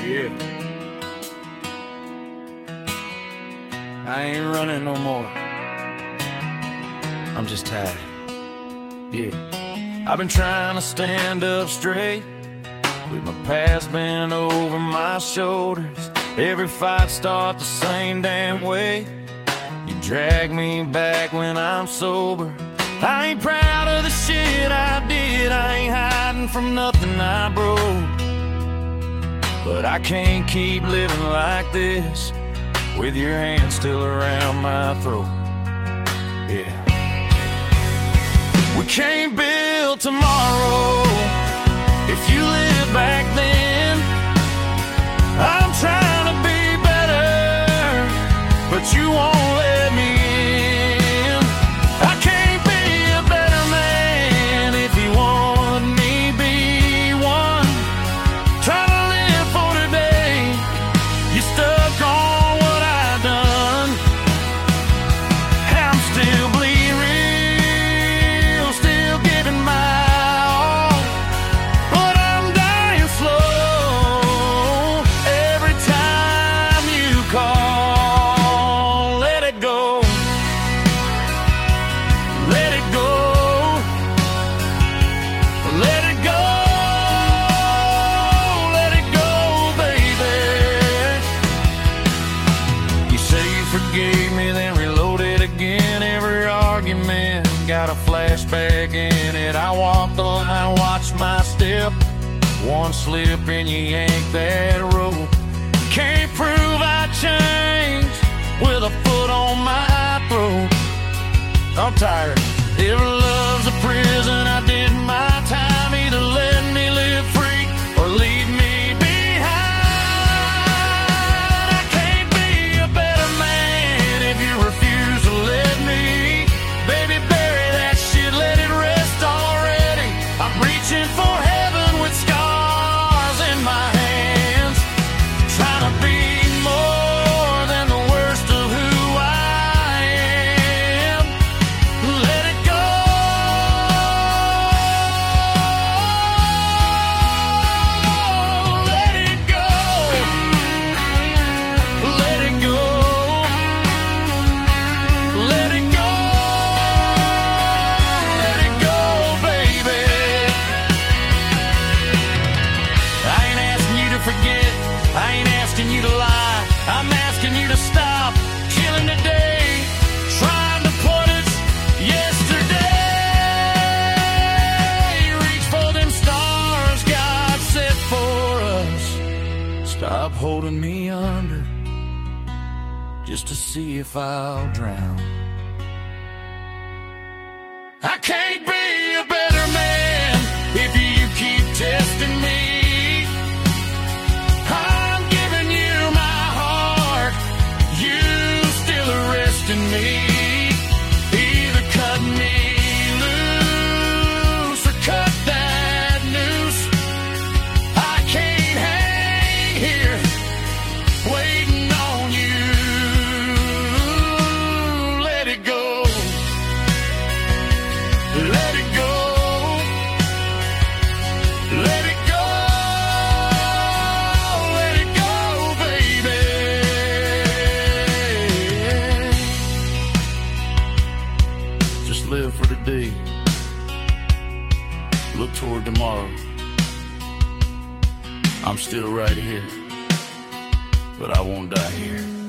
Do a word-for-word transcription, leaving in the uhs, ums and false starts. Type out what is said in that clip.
Yeah. I ain't running no more. I'm just tired. Yeah. I've been trying to stand up straight, with my past bent over my shoulders. Every fight starts the same damn way. You drag me back when I'm sober. I ain't proud of the shit I did. I ain't hiding from nothing I broke. But I can't keep living like this, with your hand still around my throat. Yeah. We can't build tomorrow if you live back then. I'm trying to be better, but you won't let me in. I can't be a better man if you want me be one. Try to live for today. You stuck on what I done. I'm still bleeding real, still giving my all, but I'm dying slow every time you call. Let it go, let it go, let it go, let it go, baby. You say you forgave me, then reloaded again. Every argument got a flashback in it. I walk the line, watch my step. One slip and you yank that rope. Can't prove I changed with a foot on my throat. I'm tired. If love's a prison, I did my time. Either let me live free or leave me behind. I can't be a better man if you refuse to let me. Baby, bury that shit, let it rest already. I'm reaching for heaven with scars in my hands, trying to be more than the worst of who I am. Let it go. Let it go. Let it go. Let it go. Let it go, baby. I ain't asking you to forget. I ain't asking you to lie. I'm asking you to stop killing today, trying to put us yesterday. Reach for them stars God set for us. Stop holding me under, just to see if I'll drown. I can't be a better man if you keep testing me. I'm giving you my heart, you still arresting me. Either cut me loose or cut that noose. I can't hang here waiting on you. Let it go. Let it go. Let it go. Let it go, baby. Just live for today. Look toward tomorrow. I'm still right here, but I won't die here.